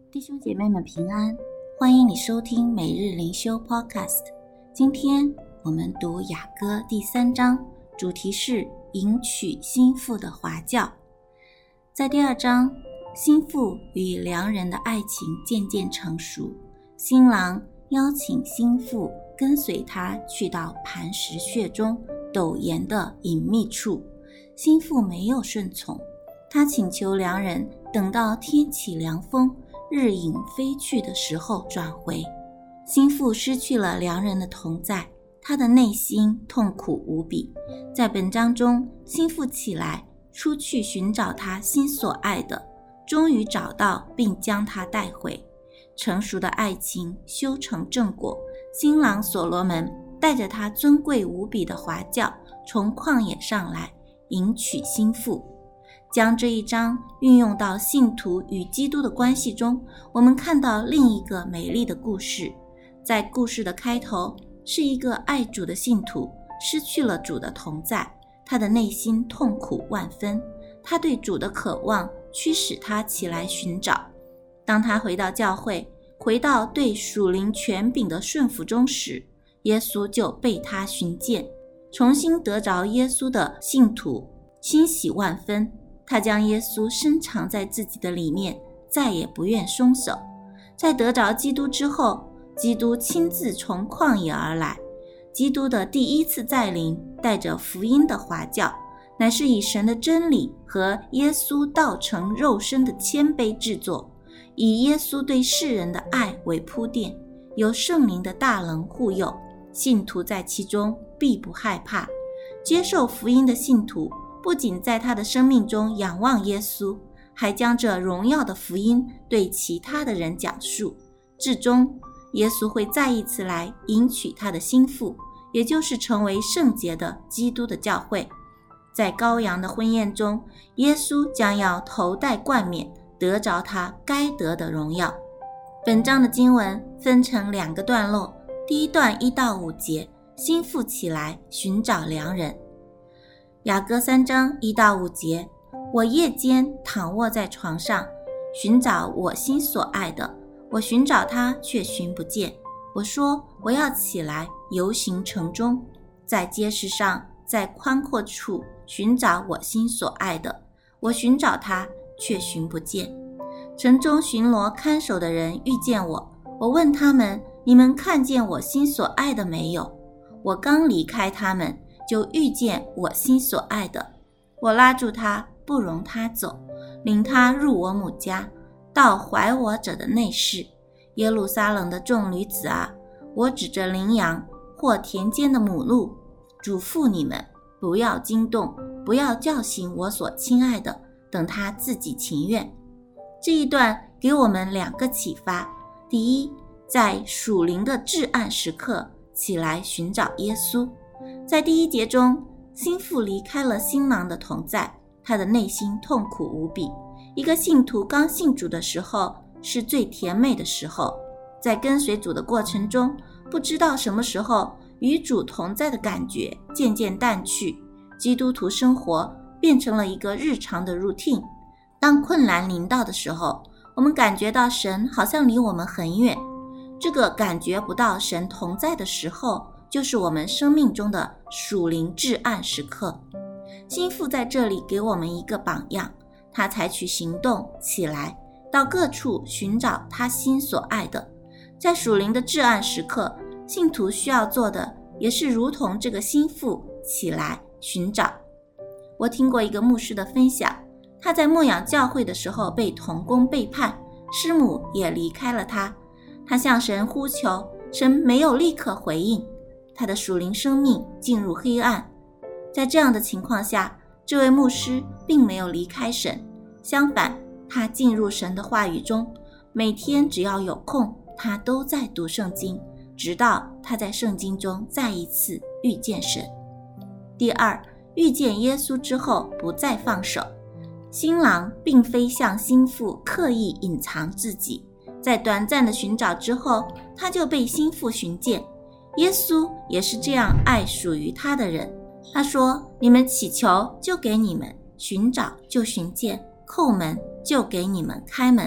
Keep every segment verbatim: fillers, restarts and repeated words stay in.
弟兄姐妹们平安，欢迎你收听每日灵修 Podcast。 今天我们读雅歌第三章，主题是迎娶新妇的华教。在第二章，新妇与良人的爱情渐渐成熟，新郎邀请新妇跟随他去到磐石穴中陡岩的隐秘处。新妇没有顺从，她请求良人等到天起凉风，日影飞去的时候转回。新妇失去了良人的同在，她的内心痛苦无比。在本章中，新妇起来出去寻找她心所爱的，终于找到并将她带回。成熟的爱情修成正果，新郎所罗门带着他尊贵无比的华教从旷野上来迎娶新妇。将这一章运用到信徒与基督的关系中，我们看到另一个美丽的故事。在故事的开头，是一个爱主的信徒失去了主的同在，他的内心痛苦万分，他对主的渴望驱使他起来寻找。当他回到教会，回到对属灵权柄的顺服中时，耶稣就被他寻见。重新得着耶稣的信徒欣喜万分，他将耶稣深藏在自己的里面，再也不愿松手。在得着基督之后，基督亲自从旷野而来。基督的第一次再临，带着福音的华教，乃是以神的真理和耶稣道成肉身的谦卑制作，以耶稣对世人的爱为铺垫，由圣灵的大能护佑，信徒在其中必不害怕。接受福音的信徒不仅在他的生命中仰望耶稣，还将这荣耀的福音对其他的人讲述。至终，耶稣会再一次来迎娶他的新妇，也就是成为圣洁的基督的教会。在羔羊的婚宴中，耶稣将要头戴冠冕，得着他该得的荣耀。本章的经文分成两个段落，第一段一到五节，新妇起来寻找良人。雅歌三章一到五节，我夜间躺卧在床上，寻找我心所爱的，我寻找他却寻不见。我说，我要起来游行城中，在街市上，在宽阔处寻找我心所爱的，我寻找他却寻不见。城中巡逻看守的人遇见我，我问他们，你们看见我心所爱的没有？我刚离开他们，就遇见我心所爱的，我拉住他，不容他走，领他入我母家，到怀我者的内室。耶路撒冷的众女子啊，我指着羚羊或田间的母鹿，嘱咐你们，不要惊动，不要叫醒我所亲爱的，等他自己情愿。这一段给我们两个启发。第一，在属灵的至暗时刻起来寻找耶稣。在第一节中，新妇离开了新郎的同在，她的内心痛苦无比。一个信徒刚信主的时候是最甜美的时候，在跟随主的过程中，不知道什么时候与主同在的感觉渐渐淡去，基督徒生活变成了一个日常的 routine。 当困难临到的时候，我们感觉到神好像离我们很远。这个感觉不到神同在的时候，就是我们生命中的属灵至暗时刻。新妇在这里给我们一个榜样，她采取行动起来，到各处寻找她心所爱的。在属灵的至暗时刻，信徒需要做的也是如同这个新妇起来寻找。我听过一个牧师的分享，他在牧养教会的时候被同工背叛，师母也离开了他，他向神呼求，神没有立刻回应，他的属灵生命进入黑暗。在这样的情况下，这位牧师并没有离开神，相反，他进入神的话语中，每天只要有空，他都在读圣经，直到他在圣经中再一次遇见神。第二，遇见耶稣之后不再放手。新郎并非向新妇刻意隐藏自己，在短暂的寻找之后，他就被新妇寻见。耶稣也是这样爱属于他的人。他说，你们祈求就给你们，寻找就寻见，叩门就给你们开门。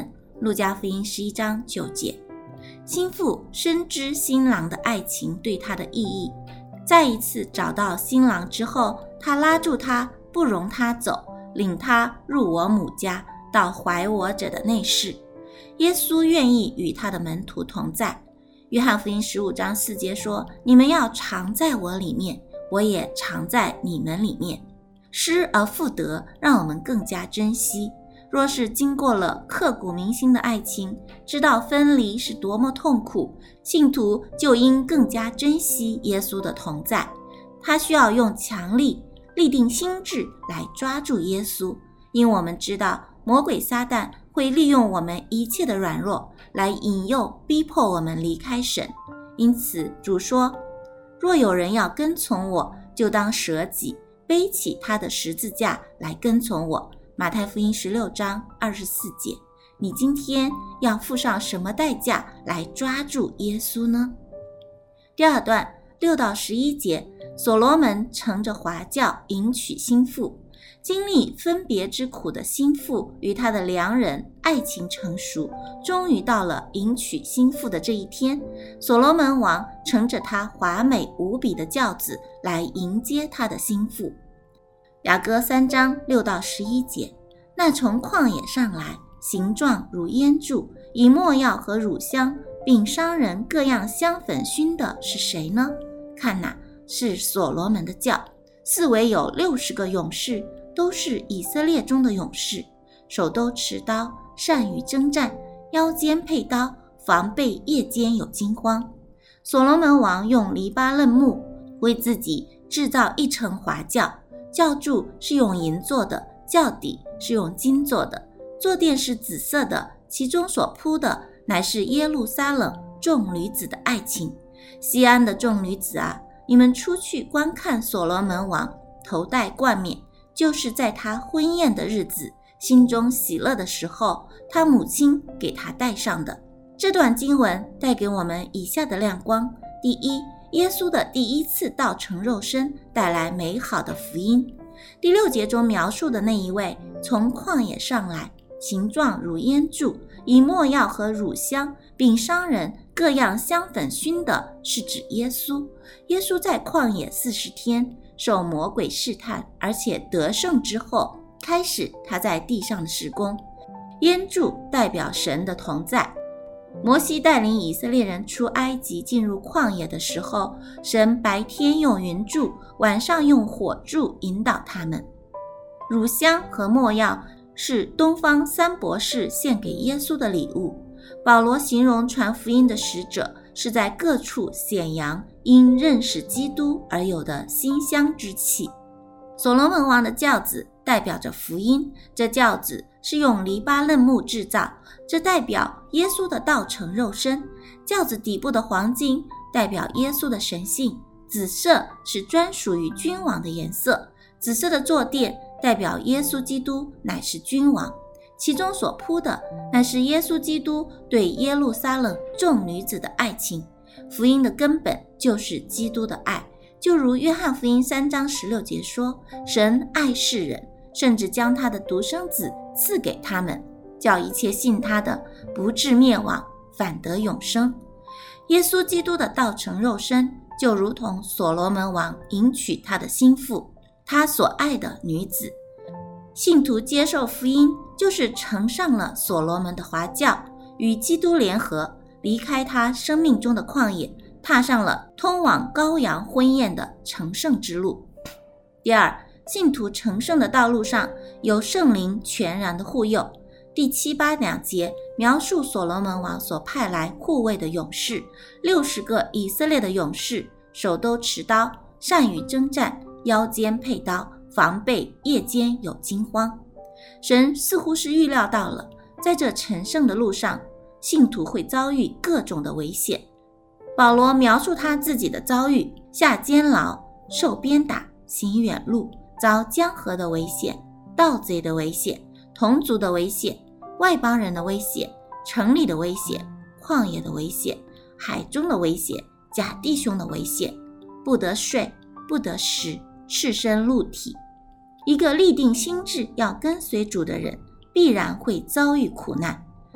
路加福音十一章九节。心腹深知新郎的爱情对他的意义，再一次找到新郎之后，他拉住他，不容他走，领他入我母家，到怀我者的内室。耶稣愿意与他的门徒同在。约翰福音十五章四节说，你们要常在我里面，我也常在你们里面。失而复得，让我们更加珍惜。若是经过了刻骨铭心的爱情，知道分离是多么痛苦，信徒就应更加珍惜耶稣的同在。他需要用强力立定心志来抓住耶稣，因我们知道魔鬼撒旦会利用我们一切的软弱来引诱逼迫我们离开神。因此主说，若有人要跟从我，就当舍己，背起他的十字架来跟从我。马太福音十六章二十四节。你今天要付上什么代价来抓住耶稣呢？第二段六到十一节，所罗门乘着华轿迎娶新妇。经历分别之苦的新妇与他的良人爱情成熟，终于到了迎娶新妇的这一天。所罗门王乘着他华美无比的轿子来迎接他的新妇。雅歌三章六到十一节，那从旷野上来，形状如烟柱，以没药和乳香并商人各样香粉熏的是谁呢？看哪，是所罗门的轿。四围有六十个勇士，都是以色列中的勇士，手都持刀，善于征战，腰间佩刀，防备夜间有惊慌。所罗门王用黎巴嫩木为自己制造一乘华轿，轿柱是用银做的，轿底是用金做的，坐垫是紫色的，其中所铺的乃是耶路撒冷众女子的爱情。西安的众女子啊，你们出去观看所罗门王头戴冠冕，就是在他婚宴的日子，心中喜乐的时候，他母亲给他戴上的。这段经文带给我们以下的亮光：第一，耶稣的第一次道成肉身带来美好的福音。第六节中描述的那一位从旷野上来，形状如烟柱，以没药和乳香并商人各样香粉熏的，是指耶稣。耶稣在旷野四十天受魔鬼试探，而且得胜之后，开始他在地上的事工。烟柱代表神的同在。摩西带领以色列人出埃及进入旷野的时候，神白天用云柱，晚上用火柱引导他们。乳香和没药是东方三博士献给耶稣的礼物。保罗形容传福音的使者是在各处显扬因认识基督而有的馨香之气。所罗门王的轿子代表着福音，这轿子是用黎巴嫩木制造，这代表耶稣的道成肉身。轿子底部的黄金代表耶稣的神性，紫色是专属于君王的颜色，紫色的坐垫代表耶稣基督乃是君王，其中所铺的乃是耶稣基督对耶路撒冷众女子的爱情。福音的根本就是基督的爱，就如约翰福音三章十六节说，神爱世人，甚至将他的独生子赐给他们，叫一切信他的不至灭亡，反得永生。耶稣基督的道成肉身，就如同所罗门王迎娶他的心腹，他所爱的女子。信徒接受福音，就是乘上了所罗门的华轿，与基督联合，离开他生命中的旷野，踏上了通往羔羊婚宴的成圣之路。第二，信徒成圣的道路上有圣灵全然的护佑。第七八两节描述所罗门王所派来护卫的勇士，六十个以色列的勇士，手都持刀，善于征战，腰间佩刀，防备夜间有惊慌。神似乎是预料到了，在这成圣的路上，信徒会遭遇各种的危险。保罗描述他自己的遭遇：下监牢，受鞭打，行远路，遭江河的危险，盗贼的危险，同族的危险，外邦人的危险，城里的危险，旷野的危险，海中的危险，假弟兄的危险，不得睡，不得食，赤身露体。一个立定心志要跟随主的人，必然会遭遇苦难。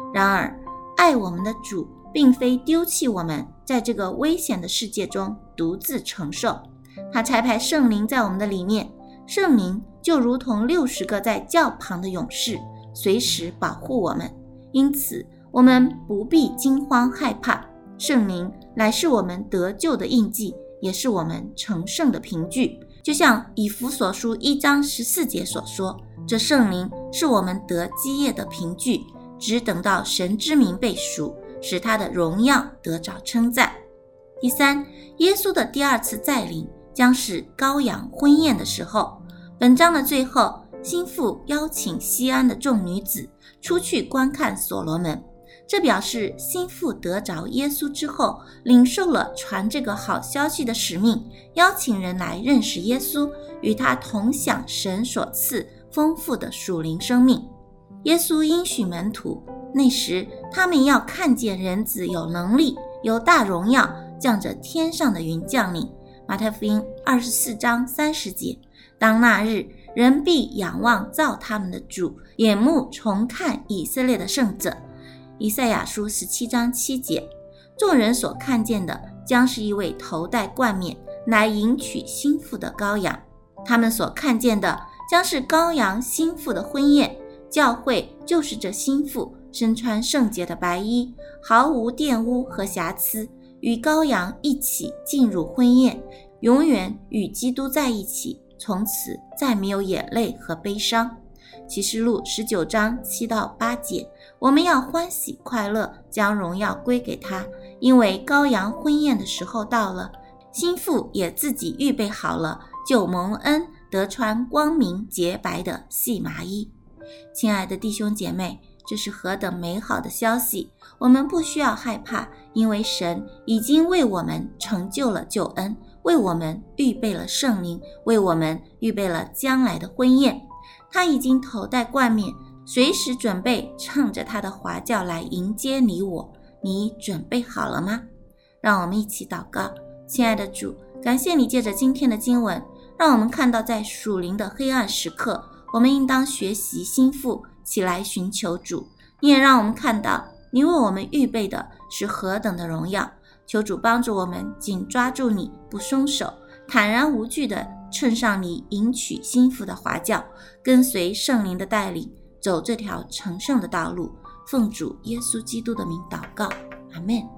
然而，爱我们的主并非丢弃我们在这个危险的世界中独自承受，他差派圣灵在我们的里面，圣灵就如同六十个在教旁的勇士，随时保护我们。因此，我们不必惊慌害怕，圣灵乃是我们得救的印记，也是我们成圣的凭据。就像以弗所书一章十四节所说，这圣灵是我们得基业的凭据，只等到神之名被赎，使他的荣耀得着称赞。第三，耶稣的第二次再临将是羔羊婚宴的时候。本章的最后，新妇邀请西安的众女子出去观看所罗门，这表示新妇得着耶稣之后，领受了传这个好消息的使命，邀请人来认识耶稣，与他同享神所赐丰富的属灵生命。耶稣应许门徒，那时他们要看见人子有能力，有大荣耀，降着天上的云降临。马太福音二十四章三十节，当那日，人必仰望造他们的主，眼目重看以色列的圣者。以赛亚书十七章七节，众人所看见的将是一位头戴冠冕来迎娶新妇的羔羊，他们所看见的将是羔羊新妇的婚宴。教会就是这新妇，身穿圣洁的白衣，毫无玷污和瑕疵，与羔羊一起进入婚宴，永远与基督在一起，从此再没有眼泪和悲伤。启示录十九章七到八节，我们要欢喜快乐，将荣耀归给他，因为羔羊婚宴的时候到了，新妇也自己预备好了，就蒙恩得穿光明洁白的细麻衣。亲爱的弟兄姐妹，这是何等美好的消息！我们不需要害怕，因为神已经为我们成就了救恩，为我们预备了圣灵，为我们预备了将来的婚宴。他已经头戴冠冕，随时准备唱着他的华教来迎接你我。你准备好了吗？让我们一起祷告。亲爱的主，感谢你借着今天的经文，让我们看到在属灵的黑暗时刻，我们应当学习心腹起来寻求主。你也让我们看到你为我们预备的是何等的荣耀。求主帮助我们紧抓住你不松手，坦然无惧地乘上你迎娶新妇的华教，跟随圣灵的带领，走这条成圣的道路。奉主耶稣基督的名祷告，阿们。